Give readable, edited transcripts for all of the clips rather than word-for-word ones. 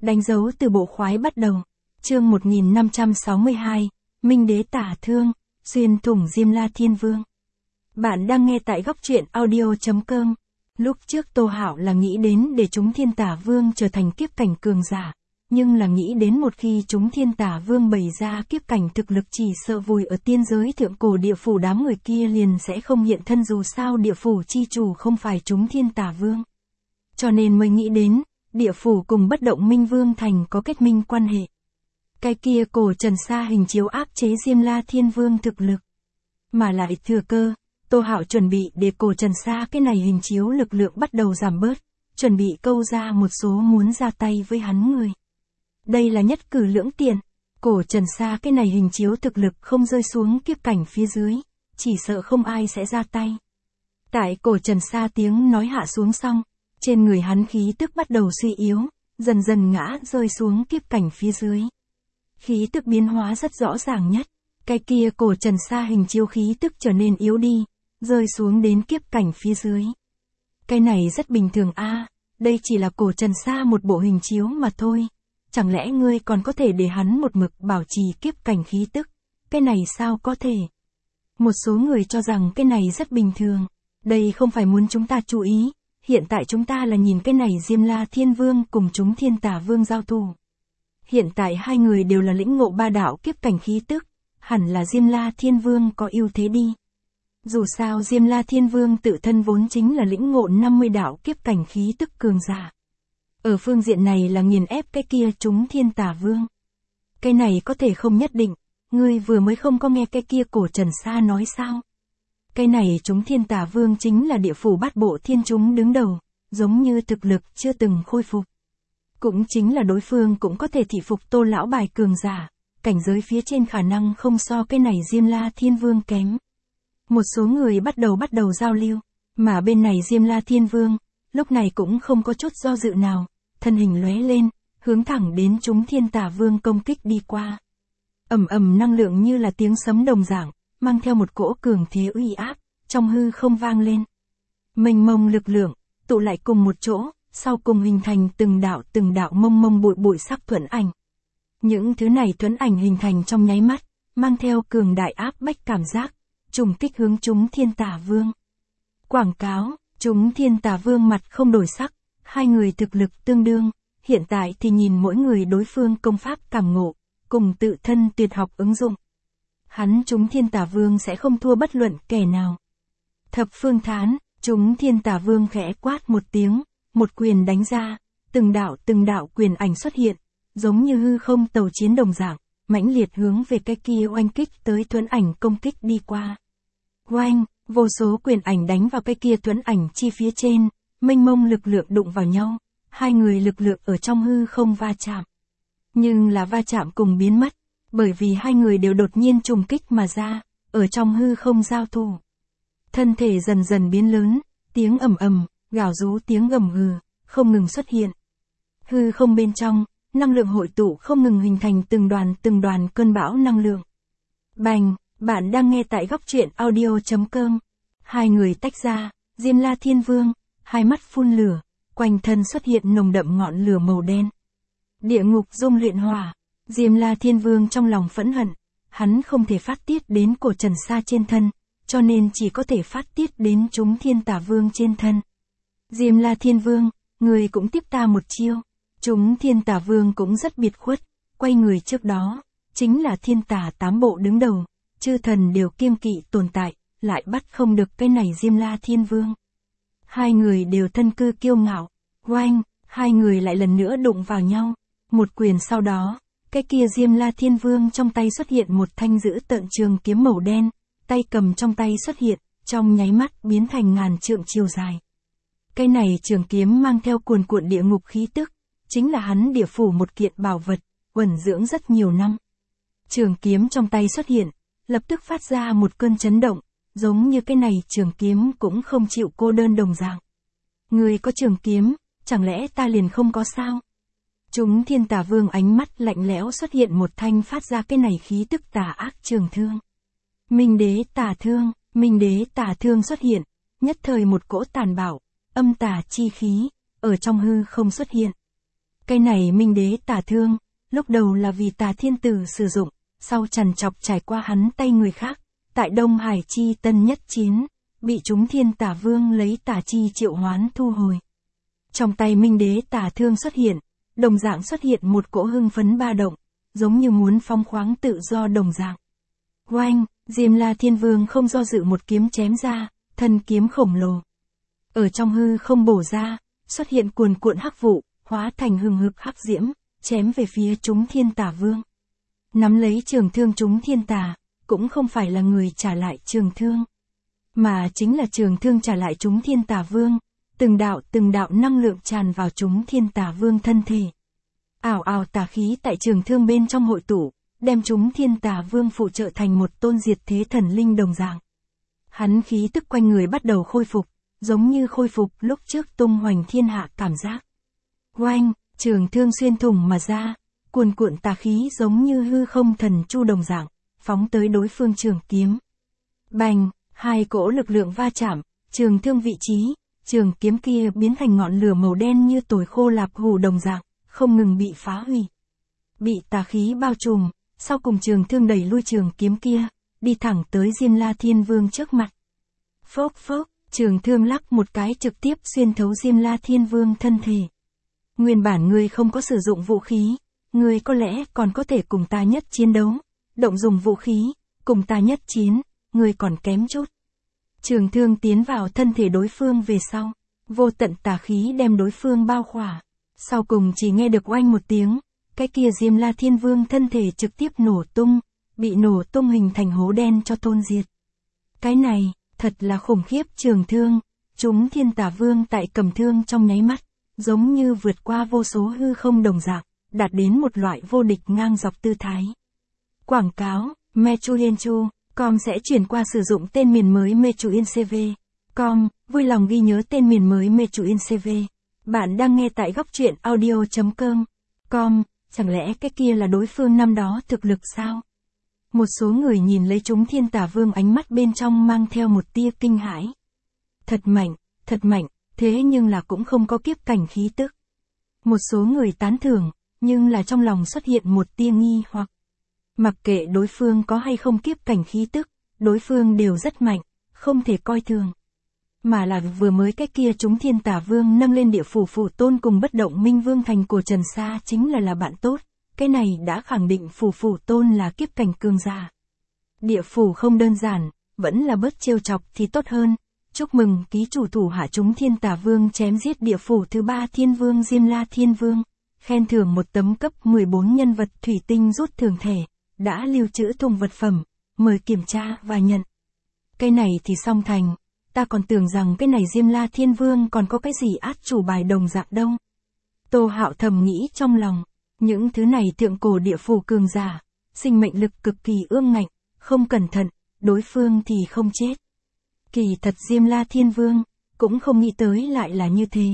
Đánh dấu từ bộ khoái bắt đầu. Chương 1562, Minh Đế tả thương, xuyên thủng Diêm La Thiên Vương. Bạn đang nghe tại góc truyện audio.com. Lúc trước Tô Hạo là nghĩ đến để chúng Thiên Tả Vương trở thành kiếp cảnh cường giả, nhưng là nghĩ đến một khi chúng Thiên Tả Vương bày ra kiếp cảnh thực lực chỉ sợ vùi ở tiên giới thượng cổ địa phủ đám người kia liền sẽ không hiện thân, dù sao địa phủ chi chủ không phải chúng Thiên Tả Vương. Cho nên mới nghĩ đến, địa phủ cùng bất động minh vương thành có kết minh quan hệ. Cái kia cổ trần sa hình chiếu áp chế Diêm La Thiên Vương thực lực. Mà lại thừa cơ, Tô Hạo chuẩn bị để cổ trần sa cái này hình chiếu lực lượng bắt đầu giảm bớt, chuẩn bị câu ra một số muốn ra tay với hắn người. Đây là nhất cử lưỡng tiện, cổ trần sa cái này hình chiếu thực lực không rơi xuống kiếp cảnh phía dưới, chỉ sợ không ai sẽ ra tay. Tại cổ trần sa tiếng nói hạ xuống xong, trên người hắn khí tức bắt đầu suy yếu, dần dần ngã rơi xuống kiếp cảnh phía dưới. Khí tức biến hóa rất rõ ràng nhất, cái kia cổ trần sa hình chiếu khí tức trở nên yếu đi, rơi xuống đến kiếp cảnh phía dưới. Cái này rất bình thường a, đây chỉ là cổ trần sa một bộ hình chiếu mà thôi. Chẳng lẽ ngươi còn có thể để hắn một mực bảo trì kiếp cảnh khí tức? Cái này sao có thể? Một số người cho rằng cái này rất bình thường. Đây không phải muốn chúng ta chú ý. Hiện tại chúng ta là nhìn cái này Diêm La Thiên Vương cùng chúng Thiên Tả Vương giao thủ. Hiện tại hai người đều là lĩnh ngộ ba đạo kiếp cảnh khí tức. Hẳn là Diêm La Thiên Vương có ưu thế đi. Dù sao Diêm La Thiên Vương tự thân vốn chính là lĩnh ngộ 50 đạo kiếp cảnh khí tức cường giả. Ở phương diện này là nghiền ép cái kia chúng Thiên Tả Vương. Cái này có thể không nhất định, ngươi vừa mới không có nghe cái kia cổ trần sa nói sao? Cái này chúng Thiên Tả Vương chính là địa phủ bát bộ thiên chúng đứng đầu, giống như thực lực chưa từng khôi phục. Cũng chính là đối phương cũng có thể thị phục Tô lão bài cường giả, cảnh giới phía trên khả năng không so cái này Diêm La Thiên Vương kém. Một số người bắt đầu giao lưu, mà bên này Diêm La Thiên Vương, lúc này cũng không có chút do dự nào. Thân hình lóe lên, hướng thẳng đến chúng Thiên Tả Vương công kích đi qua. Ầm ầm năng lượng như là tiếng sấm đồng dạng, mang theo một cỗ cường thế uy áp, trong hư không vang lên. Mênh mông lực lượng, tụ lại cùng một chỗ, sau cùng hình thành từng đạo mông mông bụi sắc thuẫn ảnh. Những thứ này thuẫn ảnh hình thành trong nháy mắt, mang theo cường đại áp bách cảm giác, trùng kích hướng chúng Thiên Tả Vương. Quảng cáo, chúng Thiên Tả Vương mặt không đổi sắc. Hai người thực lực tương đương, hiện tại thì nhìn mỗi người đối phương công pháp cảm ngộ, cùng tự thân tuyệt học ứng dụng. Hắn chúng Thiên Tả Vương sẽ không thua bất luận kẻ nào. Thập phương thán, chúng Thiên Tả Vương khẽ quát một tiếng, một quyền đánh ra, từng đạo quyền ảnh xuất hiện, giống như hư không tàu chiến đồng dạng, mãnh liệt hướng về cái kia oanh kích tới thuẫn ảnh công kích đi qua. Oanh, vô số quyền ảnh đánh vào cái kia thuẫn ảnh chi phía trên. Mênh mông lực lượng đụng vào nhau, hai người lực lượng ở trong hư không va chạm. Nhưng là va chạm cùng biến mất, bởi vì hai người đều đột nhiên trùng kích mà ra, ở trong hư không giao thủ. Thân thể dần dần biến lớn, tiếng ầm ầm, gào rú tiếng gầm gừ, không ngừng xuất hiện. Hư không bên trong, năng lượng hội tụ không ngừng hình thành từng đoàn cơn bão năng lượng. Bành, bạn đang nghe tại góc truyện audio.com. Hai người tách ra, Diêm La Thiên Vương. Hai mắt phun lửa, quanh thân xuất hiện nồng đậm ngọn lửa màu đen. Địa ngục dung luyện hỏa, Diêm La Thiên Vương trong lòng phẫn hận, hắn không thể phát tiết đến cổ trần sa trên thân, cho nên chỉ có thể phát tiết đến chúng Thiên Tả Vương trên thân. Diêm La Thiên Vương, người cũng tiếp ta một chiêu. Chúng Thiên Tả Vương cũng rất biệt khuất, quay người trước đó, chính là Thiên Tả 8 bộ đứng đầu, chư thần đều kiêng kỵ tồn tại, lại bắt không được cái này Diêm La Thiên Vương. Hai người đều thân cư kiêu ngạo, oanh, hai người lại lần nữa đụng vào nhau, một quyền sau đó, cái kia Diêm La Thiên Vương trong tay xuất hiện một thanh dữ tợn trường kiếm màu đen, tay cầm trong tay xuất hiện, trong nháy mắt biến thành ngàn trượng chiều dài. Cái này trường kiếm mang theo cuồn cuộn địa ngục khí tức, chính là hắn địa phủ một kiện bảo vật, uẩn dưỡng rất nhiều năm. Trường kiếm trong tay xuất hiện, lập tức phát ra một cơn chấn động. Giống như cái này trường kiếm cũng không chịu cô đơn đồng dạng. Người có trường kiếm, chẳng lẽ ta liền không có sao? Chúng Thiên Tả Vương ánh mắt lạnh lẽo xuất hiện một thanh phát ra cái này khí tức tà ác trường thương. Minh Đế tả thương xuất hiện, nhất thời một cỗ tàn bạo, âm tà chi khí, ở trong hư không xuất hiện. Cây này Minh Đế Tả Thương, lúc đầu là vì Tà Thiên Tử sử dụng, sau trằn trọc trải qua hắn tay người khác, tại Đông Hải Chi Tân nhất chiến, bị chúng Thiên Tả Vương lấy Tả Chi triệu hoán thu hồi. Trong tay Minh Đế Tả Thương xuất hiện, đồng dạng xuất hiện một cỗ hưng phấn ba động, giống như muốn phóng khoáng tự do đồng dạng. Oanh, Diêm La Thiên Vương không do dự một kiếm chém ra, thân kiếm khổng lồ. Ở trong hư không bổ ra, xuất hiện cuồn cuộn hắc vụ, hóa thành hừng hực hắc diễm, chém về phía chúng Thiên Tả Vương. Nắm lấy trường thương chúng Thiên Tả, cũng không phải là người trả lại trường thương, mà chính là trường thương trả lại chúng Thiên Tả Vương, từng đạo năng lượng tràn vào chúng Thiên Tả Vương thân thể. Ảo ảo tà khí tại trường thương bên trong hội tụ, đem chúng Thiên Tả Vương phụ trợ thành một tôn diệt thế thần linh đồng dạng. Hắn khí tức quanh người bắt đầu khôi phục, giống như khôi phục lúc trước tung hoành thiên hạ cảm giác. Oanh, trường thương xuyên thủng mà ra, cuồn cuộn tà khí giống như hư không thần chu đồng dạng, phóng tới đối phương trường kiếm. Bành, hai cỗ lực lượng va chạm, trường thương vị trí, trường kiếm kia biến thành ngọn lửa màu đen như tồi khô lạp hủ đồng dạng, không ngừng bị phá hủy. Bị tà khí bao trùm, sau cùng trường thương đẩy lui trường kiếm kia, đi thẳng tới Diêm La Thiên Vương trước mặt. Phốc phốc, trường thương lắc một cái trực tiếp xuyên thấu Diêm La Thiên Vương thân thể. Nguyên bản ngươi không có sử dụng vũ khí, ngươi có lẽ còn có thể cùng ta nhất chiến đấu, động dùng vũ khí, cùng ta nhất chiến, ngươi còn kém chút. Trường thương tiến vào thân thể đối phương về sau, vô tận tà khí đem đối phương bao khỏa. Sau cùng chỉ nghe được oanh một tiếng, cái kia Diêm La Thiên Vương thân thể trực tiếp nổ tung, bị nổ tung hình thành hố đen cho tôn diệt. Cái này, thật là khủng khiếp trường thương, chúng Thiên Tả Vương tại cầm thương trong nháy mắt, giống như vượt qua vô số hư không đồng dạng, đạt đến một loại vô địch ngang dọc tư thái. Quảng cáo, Mechuyenchu.com sẽ chuyển qua sử dụng tên miền mới Mechuyencv.com, vui lòng ghi nhớ tên miền mới Mechuyencv. Bạn đang nghe tại góc truyện audio.com, chẳng lẽ cái kia là đối phương năm đó thực lực sao? Một số người nhìn lấy chúng Thiên Tả Vương ánh mắt bên trong mang theo một tia kinh hãi. Thật mạnh, thế nhưng là cũng không có kiếp cảnh khí tức. Một số người tán thưởng, nhưng là trong lòng xuất hiện một tia nghi hoặc. Mặc kệ đối phương có hay không kiếp cảnh khí tức, đối phương đều rất mạnh, không thể coi thường. Mà là vừa mới cái kia chúng Thiên Tả Vương nâng lên địa phủ phủ tôn cùng bất động minh vương thành của Trần Sa chính là bạn tốt, cái này đã khẳng định phủ tôn là kiếp cảnh cường giả. Địa phủ không đơn giản, vẫn là bớt trêu chọc thì tốt hơn. Chúc mừng ký chủ thủ hạ chúng Thiên Tả Vương chém giết địa phủ thứ 3 Thiên Vương Diêm La Thiên Vương, khen thưởng một tấm cấp 14 nhân vật thủy tinh rút thường thể, đã lưu trữ thùng vật phẩm, mời kiểm tra và nhận. Cái này thì xong thành. Ta còn tưởng rằng cái này Diêm La Thiên Vương còn có cái gì át chủ bài đồng dạng đâu. Tô Hạo thầm nghĩ trong lòng, những thứ này thượng cổ địa phủ cường giả, sinh mệnh lực cực kỳ ương ngạnh, không cẩn thận, đối phương thì không chết. Kỳ thật Diêm La Thiên Vương, cũng không nghĩ tới lại là như thế.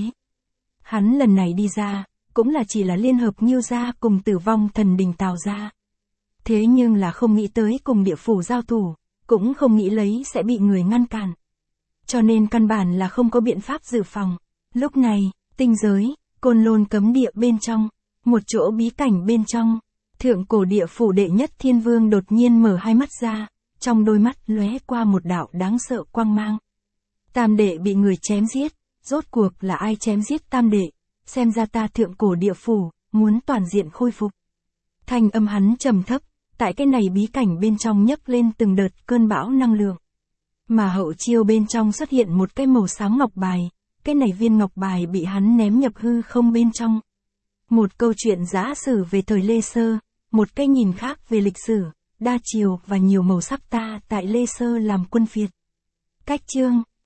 Hắn lần này đi ra, cũng là chỉ là liên hợp Nhiêu gia cùng Tử Vong Thần Đình Tào gia. Thế nhưng là không nghĩ tới cùng địa phủ giao thủ, cũng không nghĩ lấy sẽ bị người ngăn cản. Cho nên căn bản là không có biện pháp dự phòng. Lúc này, tinh giới, Côn Lôn cấm địa bên trong, một chỗ bí cảnh bên trong, thượng cổ địa phủ đệ nhất Thiên Vương đột nhiên mở hai mắt ra, trong đôi mắt lóe qua một đạo đáng sợ quang mang. Tam đệ bị người chém giết, rốt cuộc là ai chém giết tam đệ, xem ra ta thượng cổ địa phủ, muốn toàn diện khôi phục. Thanh âm hắn trầm thấp, tại cái này bí cảnh bên trong nhấc lên từng đợt cơn bão năng lượng. Mà hậu chiêu bên trong xuất hiện một cái màu sáng ngọc bài, cái này viên ngọc bài bị hắn ném nhập hư không bên trong. Một câu chuyện giả sử về thời Lê Sơ, một cái nhìn khác về lịch sử, đa chiều và nhiều màu sắc ta tại Lê Sơ làm quân phiệt. Cách chương